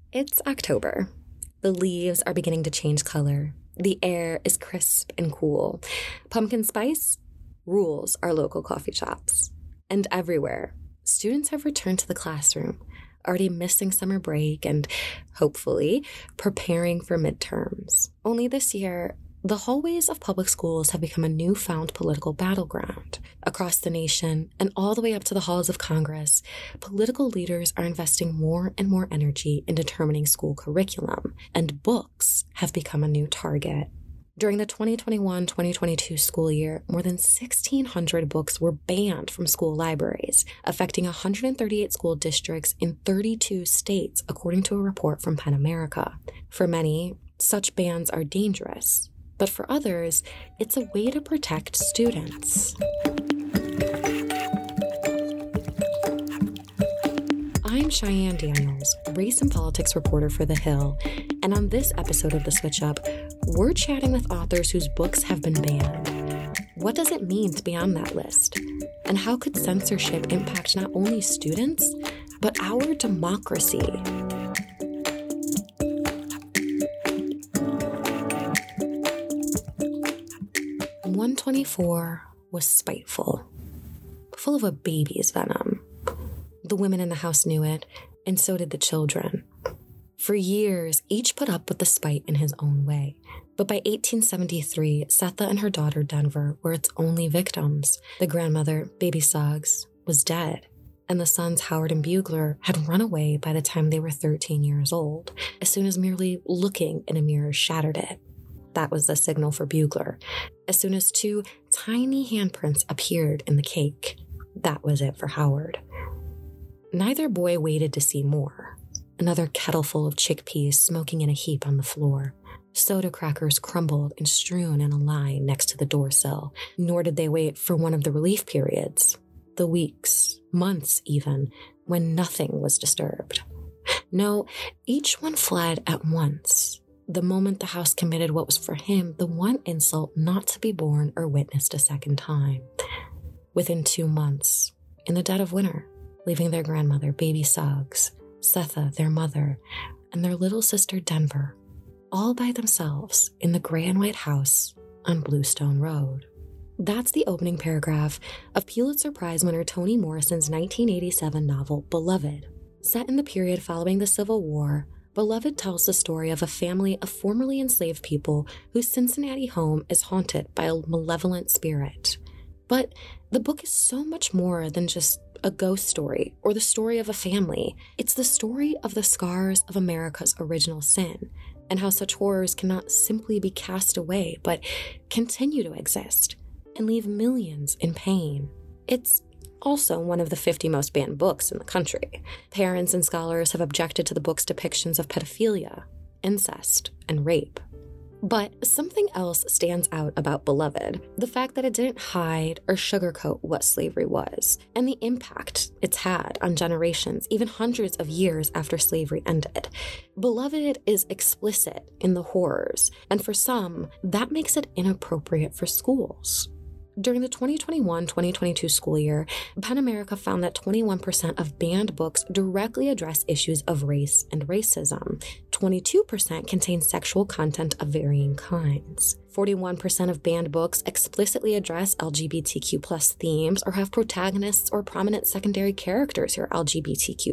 It's October. The leaves are beginning to change color. The air is crisp and cool. Pumpkin spice rules our local coffee shops. And everywhere, students have returned to the classroom, already missing summer break and, hopefully, preparing for midterms. Only this year, the hallways of public schools have become a newfound political battleground. Across the nation and all the way up to the halls of Congress, political leaders are investing more and more energy in determining school curriculum, and books have become a new target. During the 2021-2022 school year, more than 1,600 books were banned from school libraries, affecting 138 school districts in 32 states, according to a report from PEN America. For many, such bans are dangerous, but for others, it's a way to protect students. I'm Cheyenne Daniels, race and politics reporter for The Hill, and on this episode of The Switch Up, we're chatting with authors whose books have been banned. What does it mean to be on that list? And how could censorship impact not only students, but our democracy? 124 was spiteful, full of a baby's venom. The women in the house knew it, and so did the children. For years, each put up with the spite in his own way. But by 1873, Setha and her daughter Denver were its only victims. The grandmother, Baby Suggs, was dead, and the sons Howard and Bugler had run away by the time they were 13 years old, as soon as merely looking in a mirror shattered it. That was the signal for Bugler. As soon as 2 tiny handprints appeared in the cake, that was it for Howard. Neither boy waited to see more. Another kettle full of chickpeas smoking in a heap on the floor. Soda crackers crumbled and strewn in a line next to the doorsill. Nor did they wait for one of the relief periods. The weeks, months even, when nothing was disturbed. No, each one fled at once. The moment the house committed what was for him the one insult not to be born or witnessed a second time. Within 2 months, in the dead of winter, leaving their grandmother, Baby Suggs, Setha, their mother, and their little sister Denver, all by themselves in the gray and white house on Bluestone Road. That's the opening paragraph of Pulitzer Prize winner Toni Morrison's 1987 novel, Beloved. Set in the period following the Civil War, Beloved tells the story of a family of formerly enslaved people whose Cincinnati home is haunted by a malevolent spirit. But the book is so much more than just a ghost story or the story of a family. It's the story of the scars of America's original sin and how such horrors cannot simply be cast away, but continue to exist and leave millions in pain. It's also one of the 50 most banned books in the country. Parents and scholars have objected to the book's depictions of pedophilia, incest, and rape. But something else stands out about Beloved, the fact that it didn't hide or sugarcoat what slavery was, and the impact it's had on generations, even hundreds of years after slavery ended. Beloved is explicit in the horrors, and for some, that makes it inappropriate for schools. During the 2021-2022 school year, PEN America found that 21% of banned books directly address issues of race and racism. 22% contain sexual content of varying kinds. 41% of banned books explicitly address LGBTQ+ themes or have protagonists or prominent secondary characters who are LGBTQ+.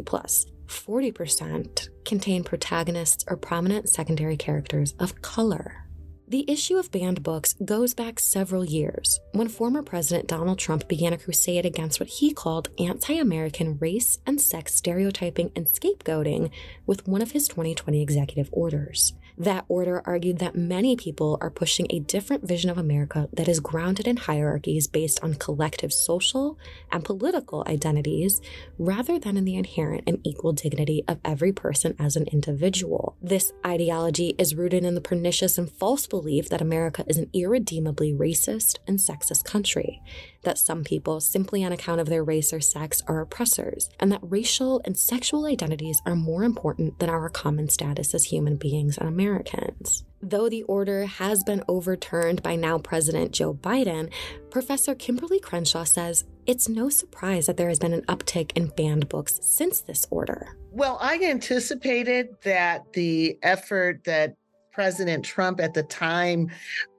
40% contain protagonists or prominent secondary characters of color. The issue of banned books goes back several years, when former President Donald Trump began a crusade against what he called anti-American race and sex stereotyping and scapegoating with one of his 2020 executive orders. That order argued that many people are pushing a different vision of America that is grounded in hierarchies based on collective social and political identities, rather than in the inherent and equal dignity of every person as an individual. This ideology is rooted in the pernicious and false belief that America is an irredeemably racist and sexist country, that some people, simply on account of their race or sex, are oppressors, and that racial and sexual identities are more important than our common status as human beings and Americans. Though the order has been overturned by now President Joe Biden, Professor Kimberly Crenshaw says it's no surprise that there has been an uptick in banned books since this order. Well, I anticipated that the effort that President Trump at the time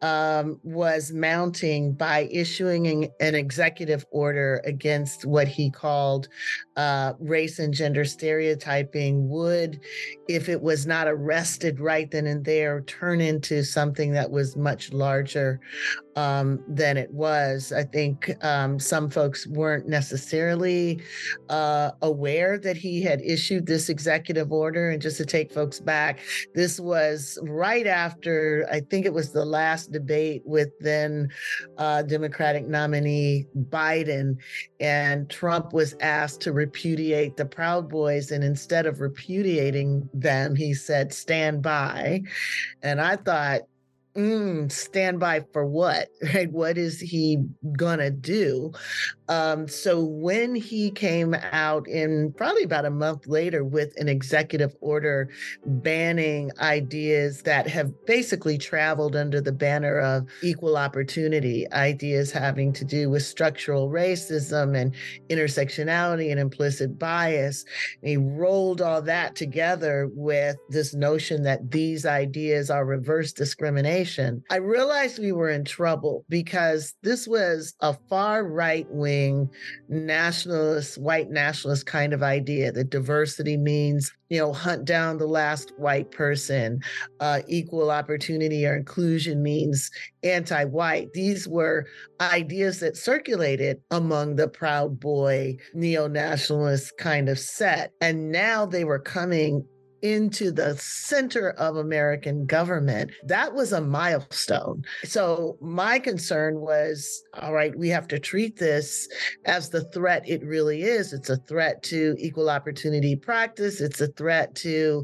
was mounting by issuing an executive order against what he called race and gender stereotyping would, if it was not arrested right then and there, turn into something that was much larger than it was. I think some folks weren't necessarily aware that he had issued this executive order. And just to take folks back, this was right after, I think it was the last debate with then Democratic nominee Biden, and Trump was asked to repudiate the Proud Boys. And instead of repudiating them, he said, "Stand by." And I thought, stand by for what? Right? What is he gonna do? So when he came out in probably about a month later with an executive order banning ideas that have basically traveled under the banner of equal opportunity, ideas having to do with structural racism and intersectionality and implicit bias, and he rolled all that together with this notion that these ideas are reverse discrimination. I realized we were in trouble because this was a far right-wing nationalist, white nationalist kind of idea that diversity means, hunt down the last white person. Equal opportunity or inclusion means anti-white. These were ideas that circulated among the Proud Boy neo-nationalist kind of set. And now they were coming into the center of American government. That was a milestone. So my concern was, all right, we have to treat this as the threat it really is. It's a threat to equal opportunity practice. It's a threat to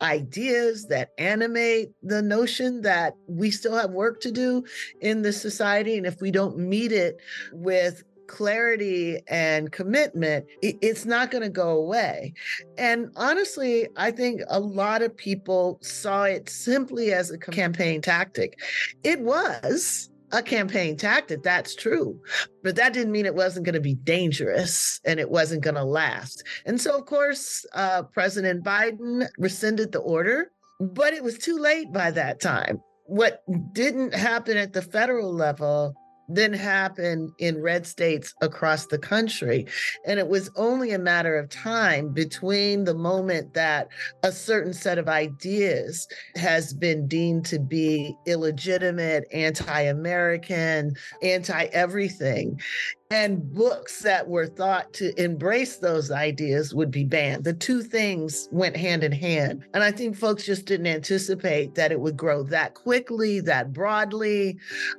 ideas that animate the notion that we still have work to do in this society. And if we don't meet it with clarity and commitment, it's not going to go away. And honestly, I think a lot of people saw it simply as a campaign tactic. It was a campaign tactic, that's true. But that didn't mean it wasn't going to be dangerous and it wasn't going to last. And so, of course, President Biden rescinded the order, but it was too late by that time. What didn't happen at the federal level then happened in red states across the country. And it was only a matter of time between the moment that a certain set of ideas has been deemed to be illegitimate, anti-American, anti-everything, and books that were thought to embrace those ideas would be banned. The two things went hand in hand. And I think folks just didn't anticipate that it would grow that quickly, that broadly,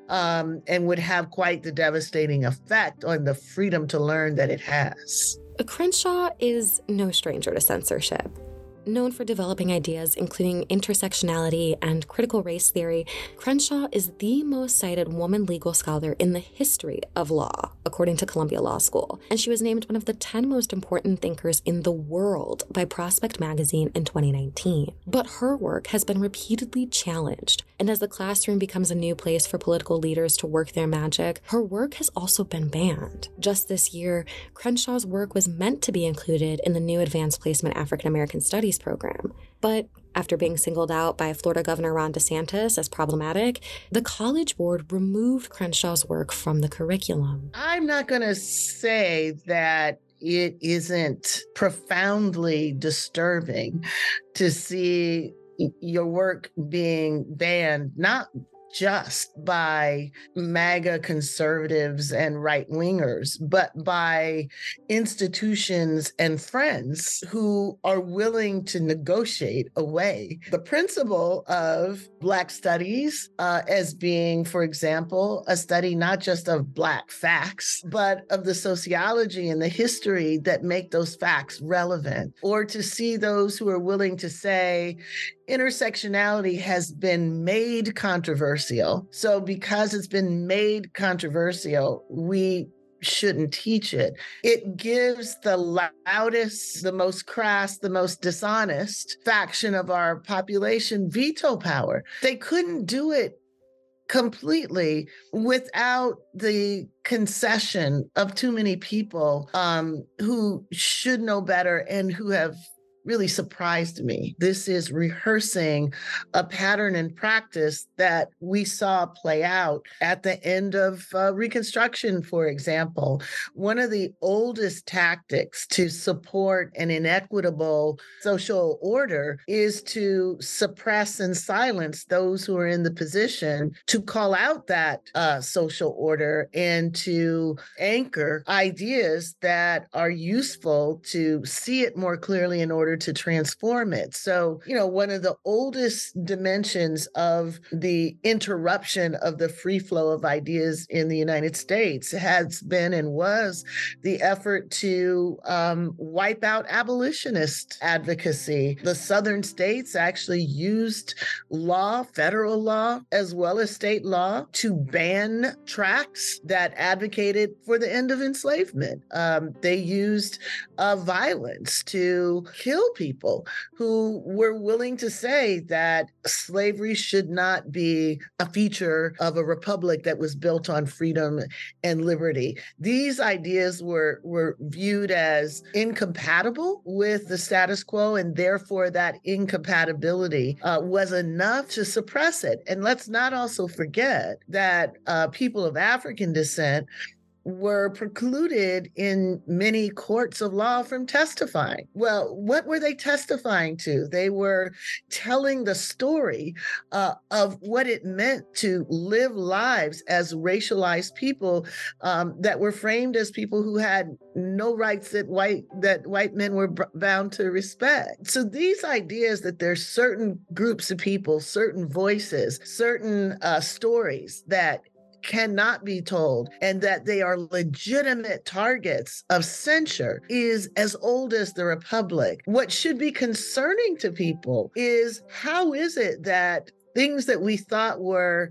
and would have quite the devastating effect on the freedom to learn that it has. Crenshaw is no stranger to censorship. Known for developing ideas including intersectionality and critical race theory, Crenshaw is the most cited woman legal scholar in the history of law, according to Columbia Law School, and she was named one of the 10 most important thinkers in the world by Prospect Magazine in 2019. But her work has been repeatedly challenged, and as the classroom becomes a new place for political leaders to work their magic, her work has also been banned. Just this year, Crenshaw's work was meant to be included in the new Advanced Placement African American Studies program. But after being singled out by Florida Governor Ron DeSantis as problematic, the College Board removed Crenshaw's work from the curriculum. I'm not going to say that it isn't profoundly disturbing to see your work being banned, not just by MAGA conservatives and right-wingers, but by institutions and friends who are willing to negotiate away the principle of Black studies as being, for example, a study not just of Black facts, but of the sociology and the history that make those facts relevant, or to see those who are willing to say, intersectionality has been made controversial. So because it's been made controversial, we shouldn't teach it. It gives the loudest, the most crass, the most dishonest faction of our population veto power. They couldn't do it completely without the concession of too many people who should know better and who have really surprised me. This is rehearsing a pattern and practice that we saw play out at the end of Reconstruction, for example. One of the oldest tactics to support an inequitable social order is to suppress and silence those who are in the position to call out that social order and to anchor ideas that are useful to see it more clearly in order to transform it. So, one of the oldest dimensions of the interruption of the free flow of ideas in the United States has been and was the effort to wipe out abolitionist advocacy. The Southern states actually used law, federal law, as well as state law, to ban tracts that advocated for the end of enslavement. They used violence to kill people who were willing to say that slavery should not be a feature of a republic that was built on freedom and liberty. These ideas were viewed as incompatible with the status quo, and therefore that incompatibility was enough to suppress it. And let's not also forget that people of African descent were precluded in many courts of law from testifying. Well, what were they testifying to? They were telling the story of what it meant to live lives as racialized people that were framed as people who had no rights that white men were bound to respect. So these ideas that there's certain groups of people, certain voices, certain stories that cannot be told, and that they are legitimate targets of censure is as old as the Republic. What should be concerning to people is, how is it that things that we thought were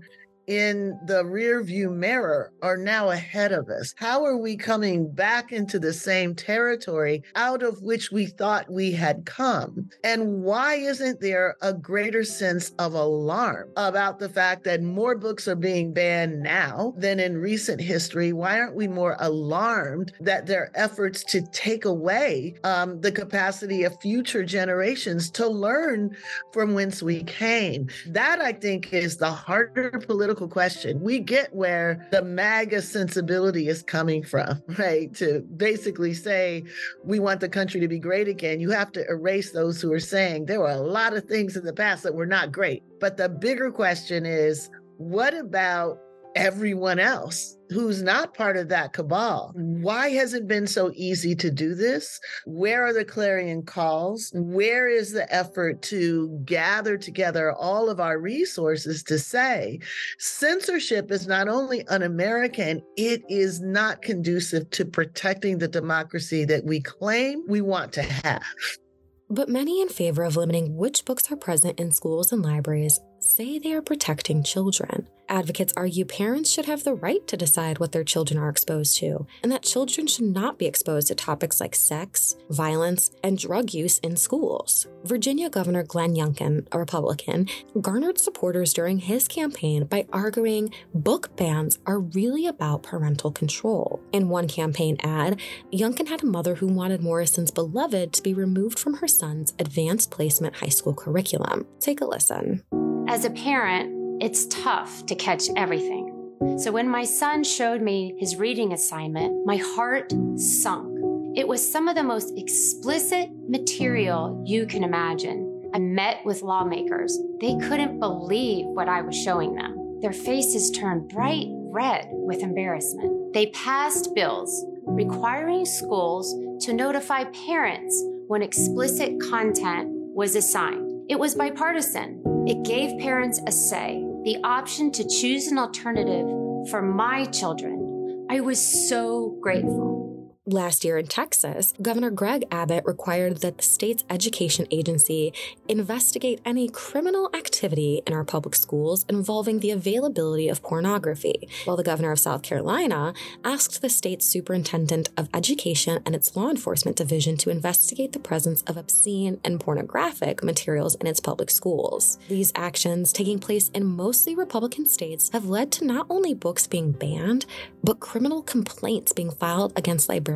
in the rearview mirror are now ahead of us? How are we coming back into the same territory out of which we thought we had come? And why isn't there a greater sense of alarm about the fact that more books are being banned now than in recent history? Why aren't we more alarmed that there are efforts to take away the capacity of future generations to learn from whence we came? That, I think, is the harder political question. We get where the MAGA sensibility is coming from, right? To basically say we want the country to be great again, you have to erase those who are saying there were a lot of things in the past that were not great. But the bigger question is, what about everyone else who's not part of that cabal? Why has it been so easy to do this? Where are the clarion calls? Where is the effort to gather together all of our resources to say censorship is not only un-American, it is not conducive to protecting the democracy that we claim we want to have? But many in favor of limiting which books are present in schools and libraries say they are protecting children. Advocates argue parents should have the right to decide what their children are exposed to, and that children should not be exposed to topics like sex, violence, and drug use in schools. Virginia Governor Glenn Youngkin, a Republican, garnered supporters during his campaign by arguing book bans are really about parental control. In one campaign ad, Youngkin had a mother who wanted Morrison's Beloved to be removed from her son's advanced placement high school curriculum. Take a listen. As a parent, it's tough to catch everything. So when my son showed me his reading assignment, my heart sunk. It was some of the most explicit material you can imagine. I met with lawmakers. They couldn't believe what I was showing them. Their faces turned bright red with embarrassment. They passed bills requiring schools to notify parents when explicit content was assigned. It was bipartisan. It gave parents a say, the option to choose an alternative for my children. I was so grateful. Last year in Texas, Governor Greg Abbott required that the state's education agency investigate any criminal activity in our public schools involving the availability of pornography, while the governor of South Carolina asked the state's superintendent of education and its law enforcement division to investigate the presence of obscene and pornographic materials in its public schools. These actions, taking place in mostly Republican states, have led to not only books being banned, but criminal complaints being filed against librarians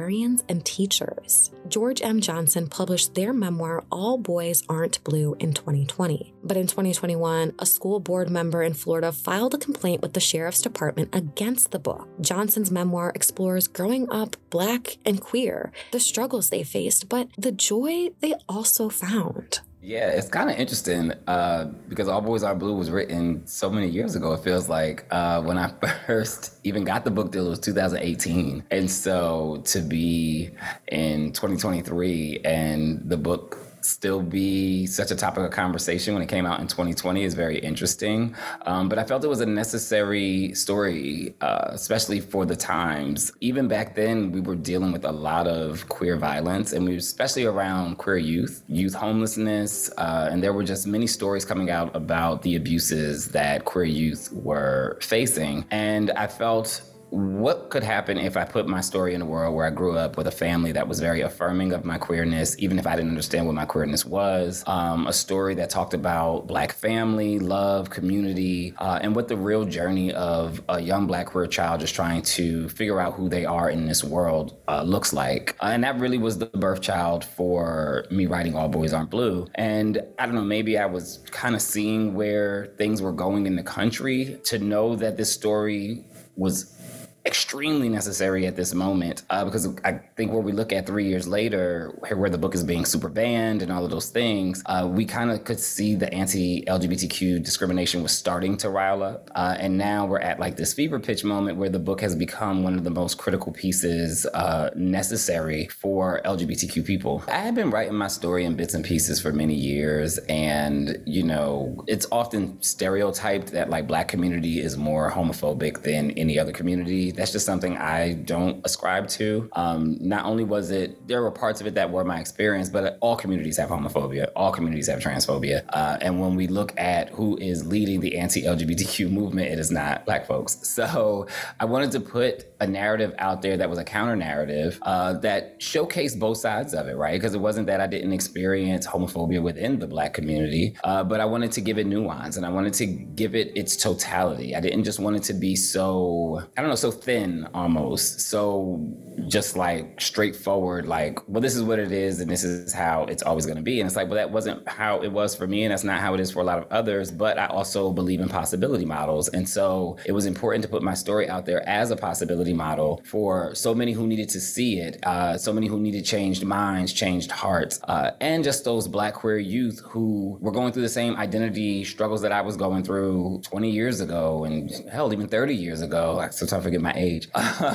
librarians, and teachers. George M. Johnson published their memoir, All Boys Aren't Blue, in 2020. But in 2021, a school board member in Florida filed a complaint with the sheriff's department against the book. Johnson's memoir explores growing up Black and queer, the struggles they faced, but the joy they also found. Yeah, it's kind of interesting because All Boys Are Blue was written so many years ago. It feels like when I first even got the book deal, it was 2018. And so to be in 2023 and the book still be such a topic of conversation when it came out in 2020 is very interesting. But I felt it was a necessary story, especially for the times. Even back then, we were dealing with a lot of queer violence, and especially around queer youth homelessness, and there were just many stories coming out about the abuses that queer youth were facing. And I felt, what could happen if I put my story in a world where I grew up with a family that was very affirming of my queerness, even if I didn't understand what my queerness was, a story that talked about Black family, love, community, and what the real journey of a young Black queer child just trying to figure out who they are in this world looks like. And that really was the birth child for me writing All Boys Aren't Blue. And I don't know, maybe I was kind of seeing where things were going in the country to know that this story was extremely necessary at this moment, because I think where we look at 3 years later, where the book is being super banned and all of those things, we kind of could see the anti-LGBTQ discrimination was starting to rile up. And now we're at like this fever pitch moment where the book has become one of the most critical pieces necessary for LGBTQ people. I have been writing my story in bits and pieces for many years. And, you know, it's often stereotyped that like Black community is more homophobic than any other community. That's just something I don't ascribe to. Not only was it, there were parts of it that were my experience, but all communities have homophobia. All communities have transphobia. And when we look at who is leading the anti-LGBTQ movement, it is not Black folks. So I wanted to put a narrative out there that was a counter narrative that showcased both sides of it, right? Because it wasn't that I didn't experience homophobia within the Black community, but I wanted to give it nuance and I wanted to give it its totality. I didn't just want it to be so, I don't know, so thin almost, so just like straightforward, like, well, this is what it is and this is how it's always going to be. And it's like, well, that wasn't how it was for me and that's not how it is for a lot of others, but I also believe in possibility models. And so it was important to put my story out there as a possibility model for so many who needed to see it, so many who needed changed minds, changed hearts, and just those Black queer youth who were going through the same identity struggles that I was going through 20 years ago and hell, even 30 years ago. I sometimes forget my age.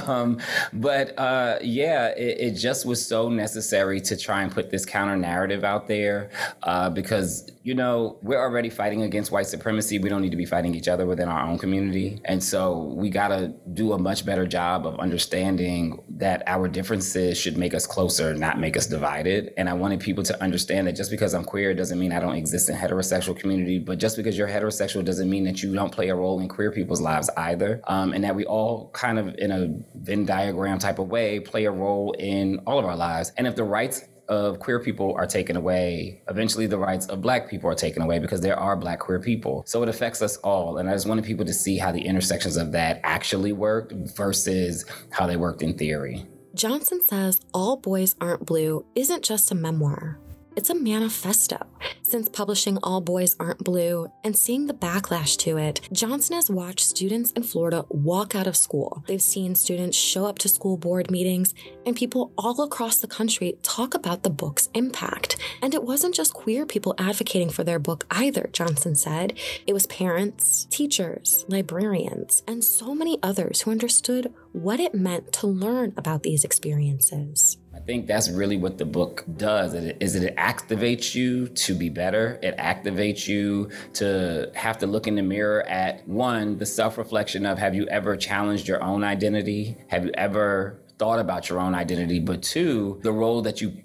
It just was so necessary to try and put this counter narrative out there because, you know, we're already fighting against white supremacy. We don't need to be fighting each other within our own community. And so we got to do a much better job of understanding that our differences should make us closer, not make us divided. And I wanted people to understand that just because I'm queer doesn't mean I don't exist in heterosexual community, but just because you're heterosexual doesn't mean that you don't play a role in queer people's lives either. And that we all kind of in a Venn diagram type of way play a role in all of our lives. And if the rights of queer people are taken away, eventually the rights of Black people are taken away because there are Black queer people. So it affects us all. And I just wanted people to see how the intersections of that actually worked versus how they worked in theory. Johnson says All Boys Aren't Blue isn't just a memoir. It's a manifesto. Since publishing All Boys Aren't Blue and seeing the backlash to it, Johnson has watched students in Florida walk out of school. They've seen students show up to school board meetings, and people all across the country talk about the book's impact. And it wasn't just queer people advocating for their book either, Johnson said. It was parents, teachers, librarians, and so many others who understood what it meant to learn about these experiences. I think that's really what the book does, is it activates you to be better. It activates you to have to look in the mirror at, one, the self-reflection of, have you ever challenged your own identity? Have you ever thought about your own identity? But two, the role that you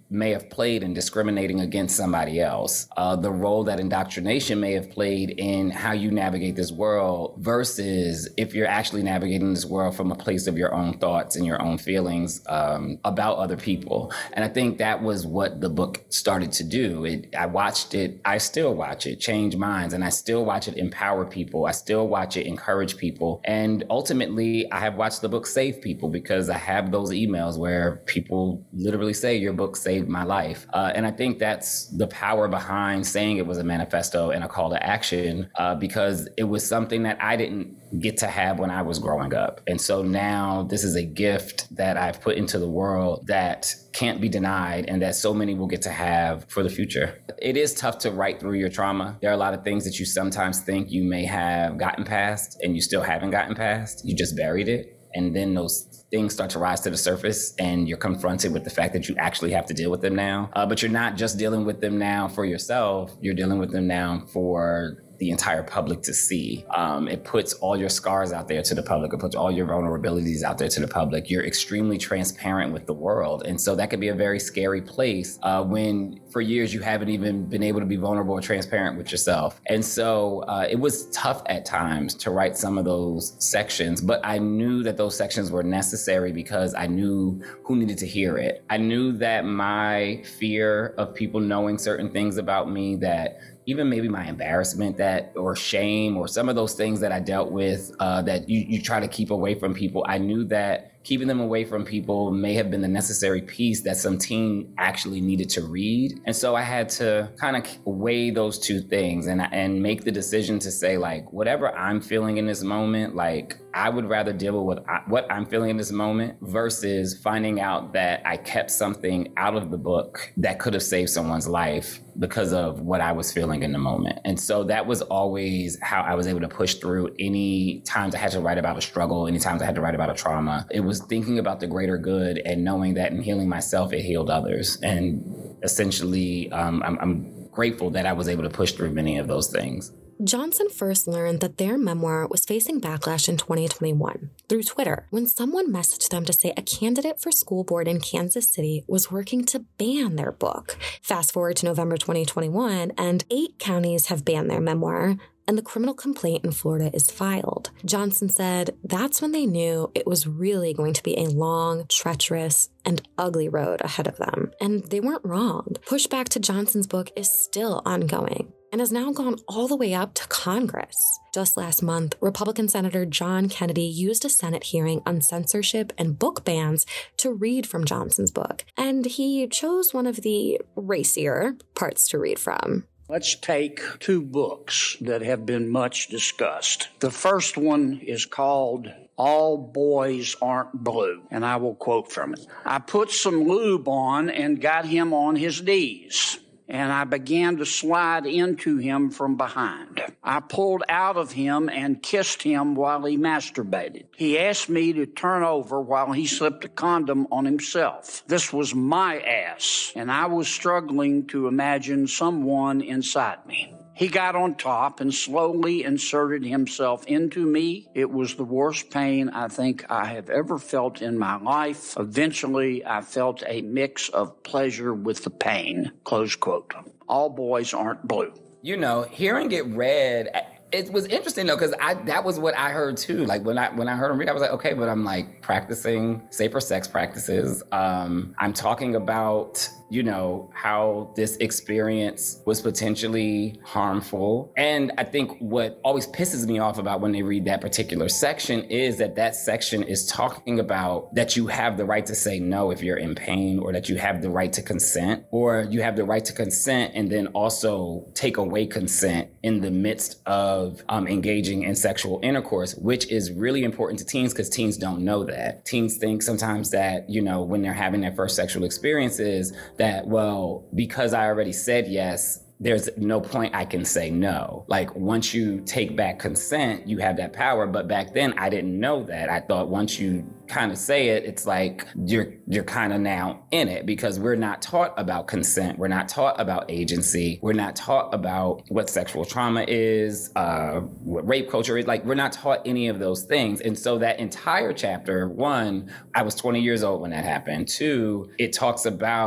may have played in discriminating against somebody else, the role that indoctrination may have played in how you navigate this world versus if you're actually navigating this world from a place of your own thoughts and your own feelings about other people. And I think that was what the book started to do. I watched it, I still watch it, change minds, and I still watch it empower people. I still watch it encourage people. And ultimately, I have watched the book save people because I have those emails where people literally say, your book saved my life. And I think that's the power behind saying it was a manifesto and a call to action, because it was something that I didn't get to have when I was growing up. And so now this is a gift that I've put into the world that can't be denied and that so many will get to have for the future. It is tough to write through your trauma. There are a lot of things that you sometimes think you may have gotten past and you still haven't gotten past. You just buried it. And then those things start to rise to the surface and you're confronted with the fact that you actually have to deal with them now. But you're not just dealing with them now for yourself. You're dealing with them now for the entire public to see. It puts all your scars out there to the public. It puts all your vulnerabilities out there to the public. You're extremely transparent with the world. And so that could be a very scary place when for years you haven't even been able to be vulnerable or transparent with yourself. And so it was tough at times to write some of those sections, but I knew that those sections were necessary because I knew who needed to hear it. I knew that my fear of people knowing certain things about me, that even maybe my embarrassment or shame or some of those things that I dealt with that you try to keep away from people. I knew that keeping them away from people may have been the necessary piece that some teen actually needed to read. And so I had to kind of weigh those two things and make the decision to say, like, whatever I'm feeling in this moment, like, I would rather deal with what I'm feeling in this moment versus finding out that I kept something out of the book that could have saved someone's life because of what I was feeling in the moment. And so that was always how I was able to push through any times I had to write about a struggle, any times I had to write about a trauma. It was thinking about the greater good and knowing that in healing myself, it healed others. And essentially, I'm grateful that I was able to push through many of those things. Johnson first learned that their memoir was facing backlash in 2021 through Twitter when someone messaged them to say a candidate for school board in Kansas City was working to ban their book. Fast forward to November 2021, and 8 counties have banned their memoir, and the criminal complaint in Florida is filed. Johnson said that's when they knew it was really going to be a long, treacherous, and ugly road ahead of them. And they weren't wrong. Pushback to Johnson's book is still ongoing and has now gone all the way up to Congress. Just last month, Republican Senator John Kennedy used a Senate hearing on censorship and book bans to read from Johnson's book, and he chose one of the racier parts to read from. Let's take 2 books that have been much discussed. The first one is called All Boys Aren't Blue, and I will quote from it. I put some lube on and got him on his knees, and I began to slide into him from behind. I pulled out of him and kissed him while he masturbated. He asked me to turn over while he slipped a condom on himself. This was my ass, and I was struggling to imagine someone inside me. He got on top and slowly inserted himself into me. It was the worst pain I think I have ever felt in my life. Eventually, I felt a mix of pleasure with the pain. Close quote. All boys aren't blue. You know, hearing it read, it was interesting though, because that was what I heard too. Like when I heard him read, I was like, okay, but I'm like practicing safer sex practices. I'm talking about, you know, how this experience was potentially harmful. And I think what always pisses me off about when they read that particular section is that section is talking about that you have the right to say no if you're in pain, or that you have the right to consent, or you have the right to consent and then also take away consent in the midst of engaging in sexual intercourse, which is really important to teens because teens don't know that. Teens think sometimes that, you know, when they're having their first sexual experiences, that, well, because I already said yes, there's no point I can say no. Like once you take back consent, you have that power. But back then I didn't know that. I thought once you kind of say it, it's like you're kind of now in it, because we're not taught about consent. We're not taught about agency. We're not taught about what sexual trauma is, what rape culture is. Like we're not taught any of those things. And so that entire chapter, 1, I was 20 years old when that happened. 2, it talks about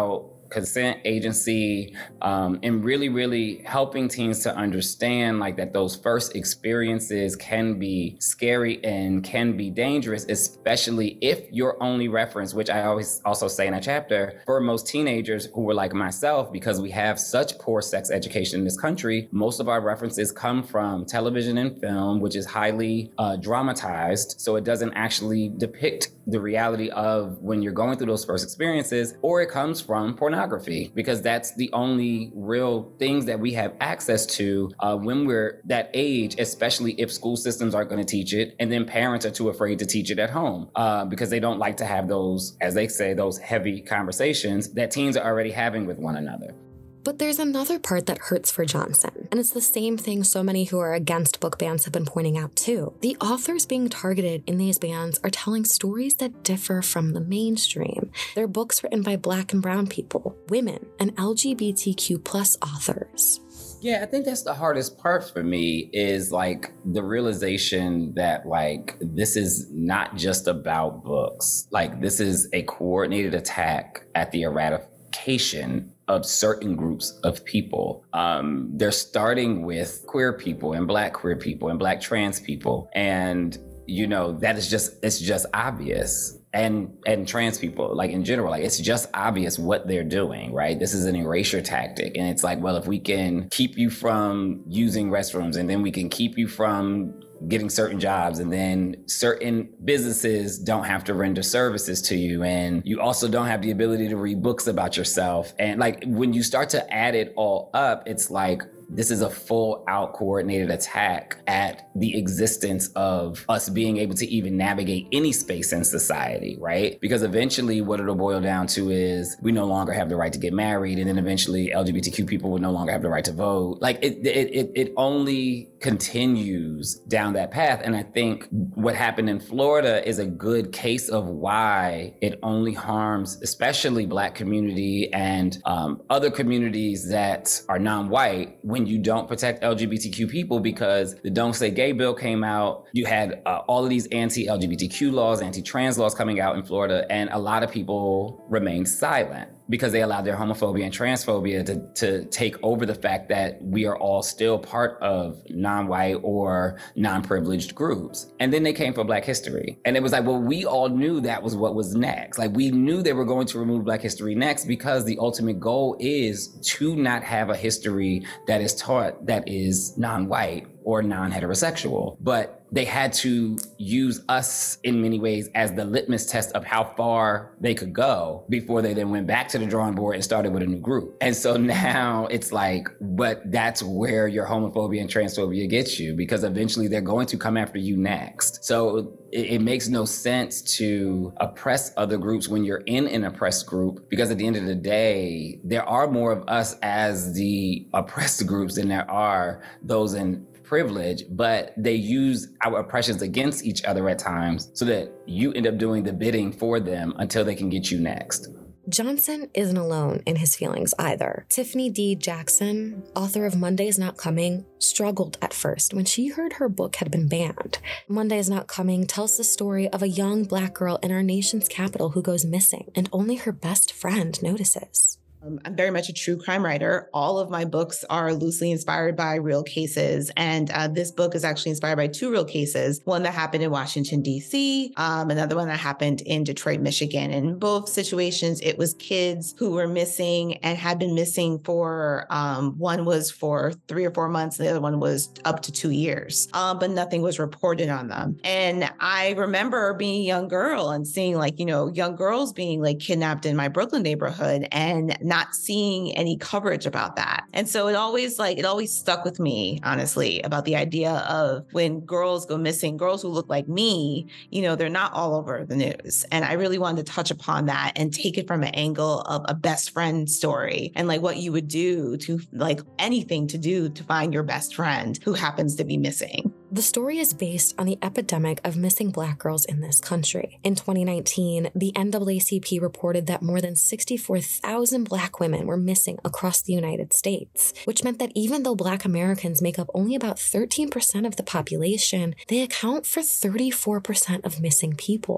consent, agency, and really, really helping teens to understand like that those first experiences can be scary and can be dangerous, especially if your only reference, which I always also say in a chapter, for most teenagers who were like myself, because we have such poor sex education in this country, most of our references come from television and film, which is highly dramatized. So it doesn't actually depict the reality of when you're going through those first experiences, or it comes from pornography, because that's the only real things that we have access to when we're that age, especially if school systems aren't going to teach it. And then parents are too afraid to teach it at home because they don't like to have those, as they say, those heavy conversations that teens are already having with one another. But there's another part that hurts for Johnson, and it's the same thing so many who are against book bans have been pointing out too. The authors being targeted in these bans are telling stories that differ from the mainstream. They're books written by Black and brown people, women, and LGBTQ plus authors. Yeah, I think that's the hardest part for me is like the realization that like this is not just about books. Like this is a coordinated attack at the eradication of certain groups of people. They're starting with queer people and Black queer people and Black trans people. And, you know, that is it's just obvious. And trans people, like in general, like it's just obvious what they're doing, right? This is an erasure tactic. And it's like, well, if we can keep you from using restrooms and then we can keep you from getting certain jobs, and then certain businesses don't have to render services to you, and you also don't have the ability to read books about yourself. And like when you start to add it all up, it's like this is a full out coordinated attack at the existence of us being able to even navigate any space in society, right? Because eventually what it'll boil down to is we no longer have the right to get married, and then eventually LGBTQ people will no longer have the right to vote. Like it only continues down that path. And I think what happened in Florida is a good case of why it only harms especially Black community and other communities that are non-white when you don't protect LGBTQ people, because the Don't Say Gay bill came out. You had all of these anti-LGBTQ laws, anti-trans laws coming out in Florida, and a lot of people remained silent because they allowed their homophobia and transphobia to take over the fact that we are all still part of non-white or non-privileged groups. And then they came for Black history. And it was like, well, we all knew that was what was next. Like we knew they were going to remove Black history next, because the ultimate goal is to not have a history that is taught that is non-white or non-heterosexual. But they had to use us in many ways as the litmus test of how far they could go before they then went back to the drawing board and started with a new group. And so now it's like, but that's where your homophobia and transphobia gets you, because eventually they're going to come after you next. So it makes no sense to oppress other groups when you're in an oppressed group, because at the end of the day, there are more of us as the oppressed groups than there are those in privilege, but they use our oppressions against each other at times so that you end up doing the bidding for them until they can get you next. Johnson isn't alone in his feelings either. Tiffany D. Jackson, author of Monday's Not Coming, struggled at first when she heard her book had been banned. Monday's Not Coming tells the story of a young Black girl in our nation's capital who goes missing, and only her best friend notices. I'm very much a true crime writer. All of my books are loosely inspired by real cases. And this book is actually inspired by two real cases, one that happened in Washington, D.C., another one that happened in Detroit, Michigan. And in both situations, it was kids who were missing and had been missing for, one was for 3 or 4 months, and the other one was up to 2 years, but nothing was reported on them. And I remember being a young girl and seeing young girls being kidnapped in my Brooklyn neighborhood and not seeing any coverage about that. And so it always stuck with me, honestly, about the idea of when girls go missing, girls who look like me, they're not all over the news. And I really wanted to touch upon that and take it from an angle of a best friend story and what you would do to anything to do to find your best friend who happens to be missing. The story is based on the epidemic of missing Black girls in this country. In 2019, the NAACP reported that more than 64,000 Black women were missing across the United States, which meant that even though Black Americans make up only about 13% of the population, they account for 34% of missing people.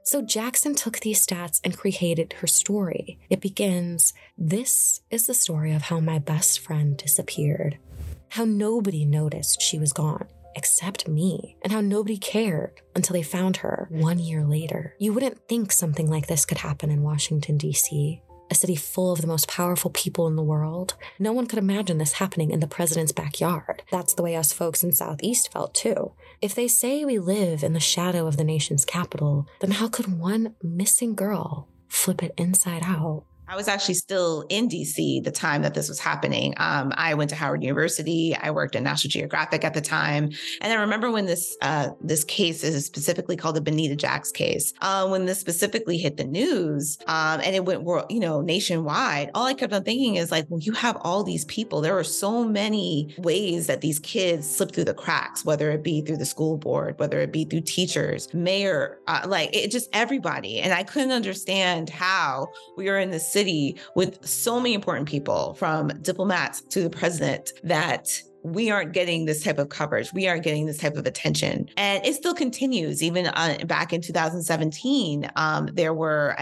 So Jackson took these stats and created her story. It begins, "This is the story of how my best friend disappeared. How nobody noticed she was gone, except me, and how nobody cared until they found her 1 year later." You wouldn't think something like this could happen in Washington, D.C., a city full of the most powerful people in the world. No one could imagine this happening in the president's backyard. That's the way us folks in Southeast felt too. If they say we live in the shadow of the nation's capital, then how could one missing girl flip it inside out? I was actually still in DC the time that this was happening. I went to Howard University. I worked at National Geographic at the time. And I remember when this case is specifically called the Bonita Jax case, when this specifically hit the news and it went nationwide, all I kept on thinking is like, well, you have all these people. There are so many ways that these kids slip through the cracks, whether it be through the school board, whether it be through teachers, mayor, just everybody. And I couldn't understand how we are in this city with so many important people, from diplomats to the president, that we aren't getting this type of coverage. We aren't getting this type of attention. And it still continues. Even back in 2017, there were,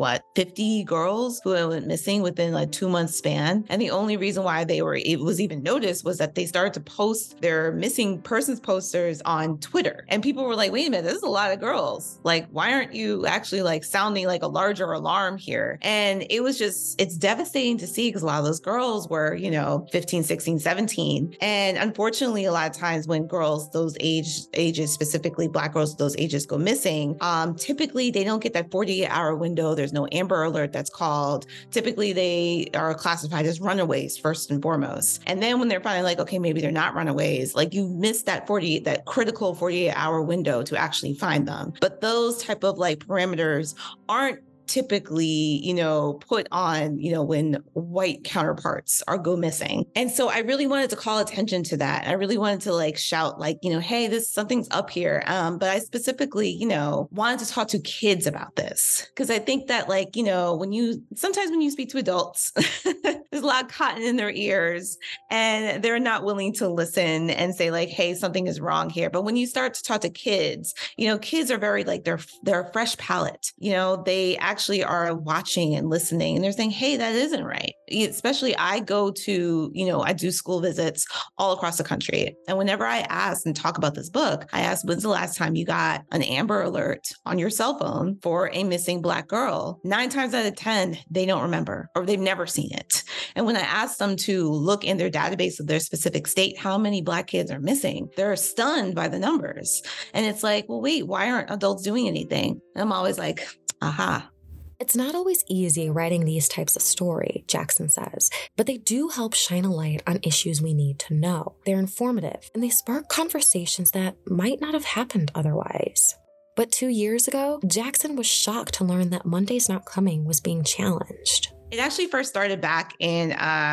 50 girls who went missing within a 2-month span. And the only reason why it was even noticed was that they started to post their missing persons posters on Twitter. And people were like, wait a minute, this is a lot of girls. Like, why aren't you actually sounding like a larger alarm here? And it's devastating to see, because a lot of those girls were, 15, 16, 17. And unfortunately, a lot of times when girls those ages, specifically Black girls those ages, go missing, typically they don't get that 48-hour window. There's no Amber Alert that's called. Typically, they are classified as runaways first and foremost. And then when they're finally like, okay, maybe they're not runaways, you miss that critical 48-hour window to actually find them. But those type of parameters aren't typically, put on, when white counterparts go missing. And so I really wanted to call attention to that. I really wanted to shout hey, something's up here. But I specifically, wanted to talk to kids about this, because I think that sometimes when you speak to adults, there's a lot of cotton in their ears and they're not willing to listen and say hey, something is wrong here. But when you start to talk to kids, kids are very they're a fresh palate. They actually are watching and listening, and they're saying, hey, that isn't right. Especially I go to, I do school visits all across the country. And whenever I ask and talk about this book, I ask, when's the last time you got an Amber Alert on your cell phone for a missing Black girl? 9 times out of 10, they don't remember, or they've never seen it. And when I ask them to look in their database of their specific state, how many Black kids are missing, they're stunned by the numbers. And it's like, well, wait, why aren't adults doing anything? And I'm always like, aha. It's not always easy writing these types of story, Jackson says, but they do help shine a light on issues we need to know. They're informative, and they spark conversations that might not have happened otherwise. But 2 years ago, Jackson was shocked to learn that Monday's Not Coming was being challenged. It actually first started back in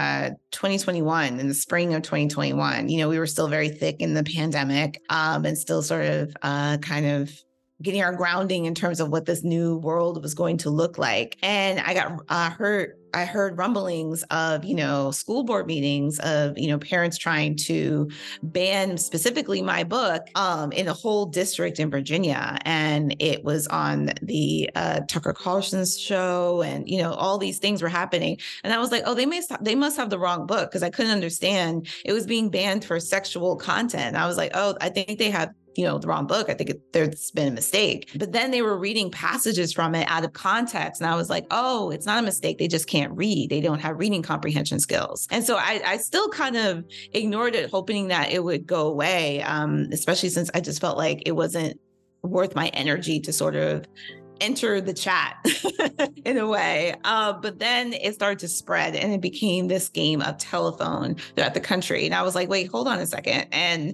2021, in the spring of 2021. We were still very thick in the pandemic and still sort of kind of getting our grounding in terms of what this new world was going to look like. And I heard rumblings of, school board meetings of, parents trying to ban specifically my book in a whole district in Virginia. And it was on the Tucker Carlson's show, and, all these things were happening. And I was like, oh, they must have the wrong book, because I couldn't understand. It was being banned for sexual content. I was like, oh, I think they have the wrong book. I think there's been a mistake. But then they were reading passages from it out of context. And I was like, oh, it's not a mistake. They just can't read. They don't have reading comprehension skills. And so I still kind of ignored it, hoping that it would go away, especially since I just felt like it wasn't worth my energy to sort of enter the chat in a way. But then it started to spread, and it became this game of telephone throughout the country. And I was like, wait, hold on a second. And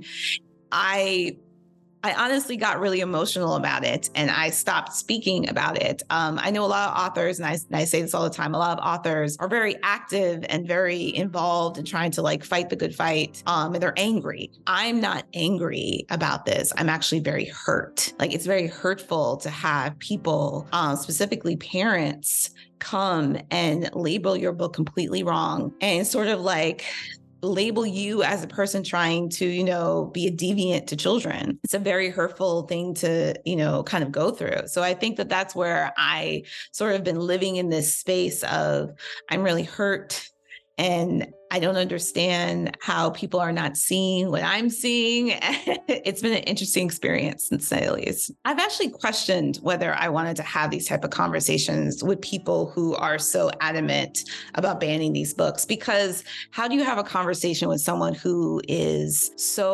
I honestly got really emotional about it, and I stopped speaking about it. I know a lot of authors, and I say this all the time, a lot of authors are very active and very involved in trying to fight the good fight, and they're angry. I'm not angry about this. I'm actually very hurt. It's very hurtful to have people, specifically parents, come and label your book completely wrong and sort of label you as a person trying to, be a deviant to children. It's a very hurtful thing to, kind of go through. So I think that that's where I sort of been living in this space of I'm really hurt and I don't understand how people are not seeing what I'm seeing. It's been an interesting experience, to say the least. I've actually questioned whether I wanted to have these type of conversations with people who are so adamant about banning these books, because how do you have a conversation with someone who's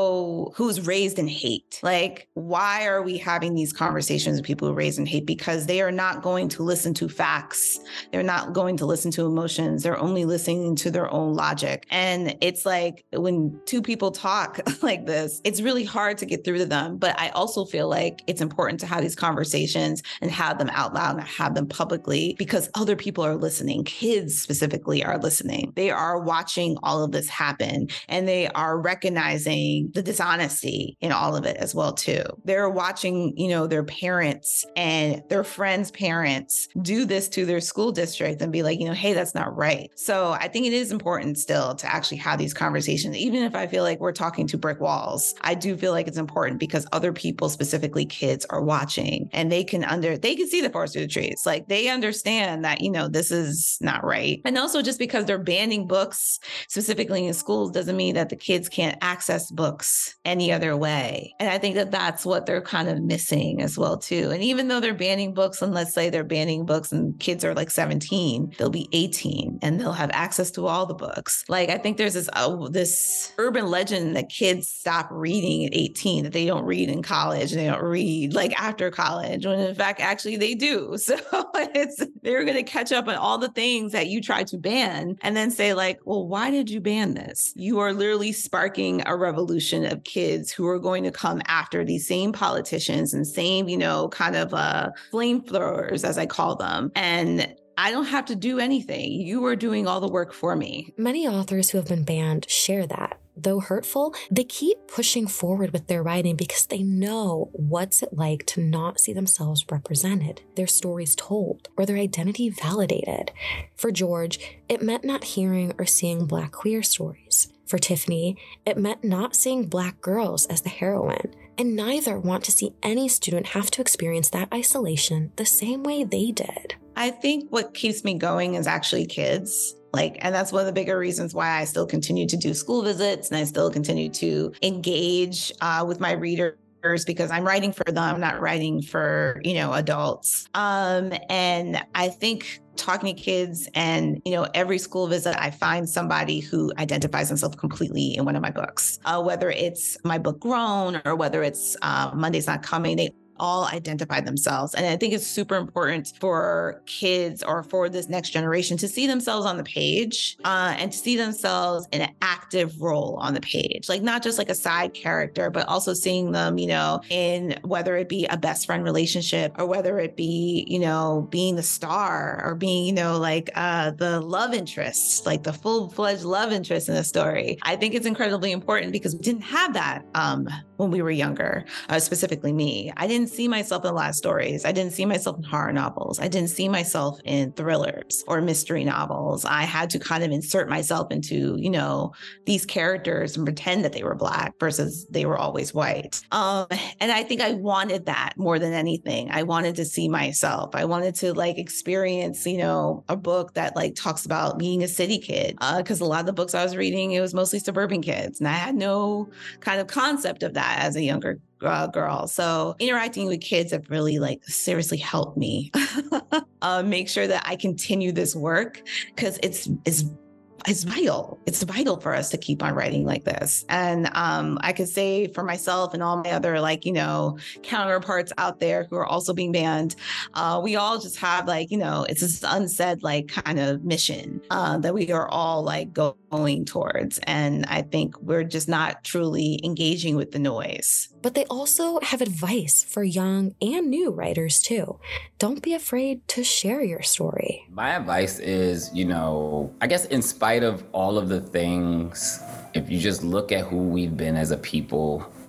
raised in hate? Like, why are we having these conversations with people who are raised in hate? Because they are not going to listen to facts. They're not going to listen to emotions. They're only listening to their own logic. And it's like when two people talk like this, it's really hard to get through to them. But I also feel like it's important to have these conversations and have them out loud and have them publicly, because other people are listening. Kids specifically are listening. They are watching all of this happen, and they are recognizing the dishonesty in all of it as well, too. They're watching, their parents and their friends' parents do this to their school district and be like, hey, that's not right. So I think it is important still to actually have these conversations. Even if I feel like we're talking to brick walls, I do feel like it's important because other people, specifically kids, are watching, and they can see the forest through the trees. Like, they understand that, this is not right. And also, just because they're banning books specifically in schools doesn't mean that the kids can't access books any other way. And I think that that's what they're kind of missing as well, too. And even though they're banning books, and let's say they're banning books and kids are like 17, they'll be 18 and they'll have access to all the books. Like, I think there's this urban legend that kids stop reading at 18, that they don't read in college, and they don't read like after college, when in fact, actually they do. So they're going to catch up on all the things that you tried to ban and then say like, well, why did you ban this? You are literally sparking a revolution of kids who are going to come after these same politicians and same, kind of flamethrowers, as I call them. And I don't have to do anything. You are doing all the work for me. Many authors who have been banned share that. Though hurtful, they keep pushing forward with their writing because they know what's it like to not see themselves represented, their stories told, or their identity validated. For George, it meant not hearing or seeing Black queer stories. For Tiffany, it meant not seeing Black girls as the heroine. And neither want to see any student have to experience that isolation the same way they did. I think what keeps me going is actually kids. And that's one of the bigger reasons why I still continue to do school visits and I still continue to engage with my readers, because I'm writing for them. I'm not writing for, adults. And I think talking to kids and, every school visit, I find somebody who identifies themselves completely in one of my books, whether it's my book Grown or whether it's Monday's Not Coming. They all identify themselves. And I think it's super important for kids or for this next generation to see themselves on the page and to see themselves in an active role on the page, like not just like a side character, but also seeing them, in whether it be a best friend relationship or whether it be, being the star or being, the love interest, like the full-fledged love interest in the story. I think it's incredibly important because we didn't have that when we were younger, specifically me. I didn't see myself in love stories. I didn't see myself in horror novels. I didn't see myself in thrillers or mystery novels. I had to kind of insert myself into, these characters and pretend that they were Black versus they were always white. And I think I wanted that more than anything. I wanted to see myself. I wanted to experience, a book that talks about being a city kid. Because a lot of the books I was reading, it was mostly suburban kids. And I had no kind of concept of that as a younger girl. So interacting with kids have really seriously helped me make sure that I continue this work, because it's vital. It's vital for us to keep on writing like this. And I could say for myself and all my other counterparts out there who are also being banned, we all just have it's this unsaid kind of mission that we are all going towards. And I think we're just not truly engaging with the noise. But they also have advice for young and new writers too. Don't be afraid to share your story. My advice is, I guess in spite of all of the things, if you just look at who we've been as a people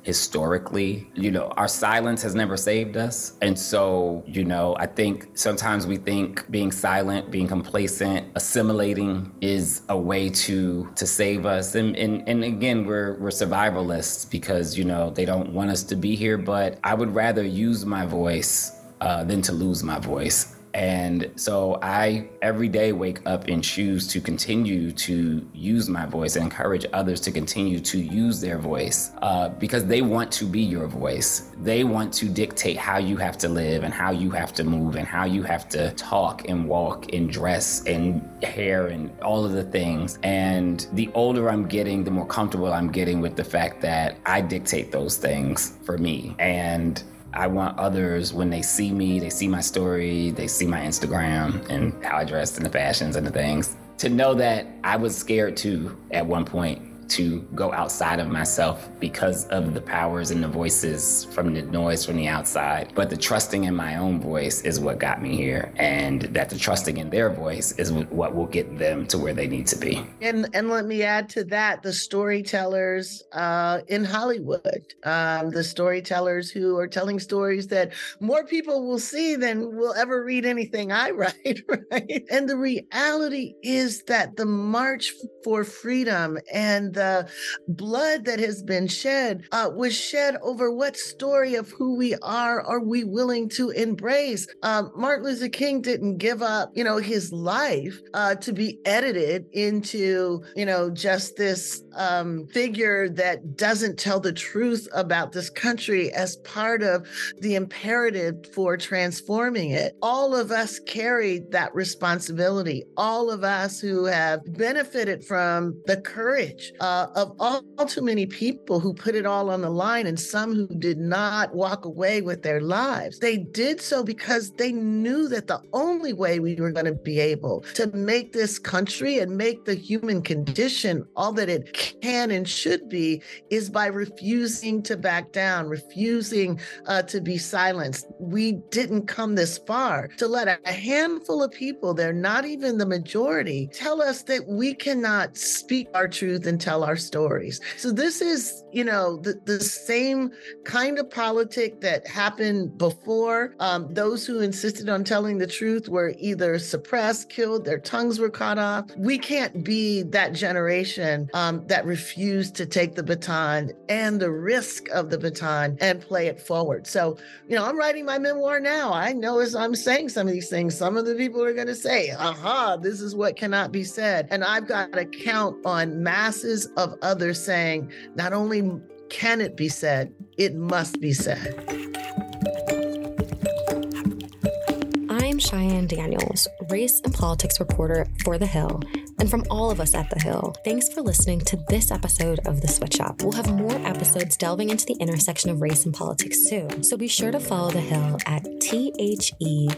historically. Our silence has never saved us. And so, I think sometimes we think being silent, being complacent, assimilating is a way to save us. And again, we're survivalists because, they don't want us to be here, but I would rather use my voice than to lose my voice. And so I every day wake up and choose to continue to use my voice and encourage others to continue to use their voice because they want to be your voice. They want to dictate how you have to live and how you have to move and how you have to talk and walk and dress and hair and all of the things. And the older I'm getting, the more comfortable I'm getting with the fact that I dictate those things for me. And I want others, when they see me, they see my story, they see my Instagram and how I dressed and the fashions and the things, to know that I was scared too at one point to go outside of myself because of the powers and the voices from the noise from the outside. But the trusting in my own voice is what got me here, and that the trusting in their voice is what will get them to where they need to be. And let me add to that, the storytellers in Hollywood, the storytellers who are telling stories that more people will see than will ever read anything I write, right? And the reality is that the march for freedom and the blood that has been shed was shed over what story of who we are we willing to embrace. Martin Luther King didn't give up, his life to be edited into, just this figure that doesn't tell the truth about this country as part of the imperative for transforming it. All of us carry that responsibility. All of us who have benefited from the courage of all too many people who put it all on the line, and some who did not walk away with their lives. They did so because they knew that the only way we were going to be able to make this country and make the human condition all that it can and should be is by refusing to back down, refusing to be silenced. We didn't come this far to let a handful of people, they're not even the majority, tell us that we cannot speak our truth and tell our stories. So this is, the same kind of politic that happened before. Those who insisted on telling the truth were either suppressed, killed, their tongues were cut off. We can't be that generation that refused to take the baton and the risk of the baton and play it forward. So, I'm writing my memoir now. I know as I'm saying some of these things, some of the people are going to say, this is what cannot be said. And I've got to count on masses of others saying, not only can it be said, it must be said. I'm Cheyenne Daniels, race and politics reporter for The Hill. And from all of us at The Hill, thanks for listening to this episode of The Switch Up. We'll have more episodes delving into the intersection of race and politics soon. So be sure to follow The Hill at THEHILL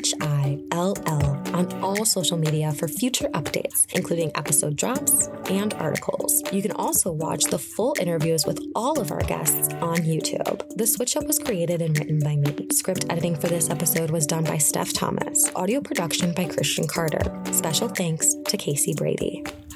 on all social media for future updates, including episode drops and articles. You can also watch the full interviews with all of our guests on YouTube. The Switch Up was created and written by me. Script editing for this episode was done by Steph Thomas. Audio production by Christian Carter. Special thanks to Casey Brady.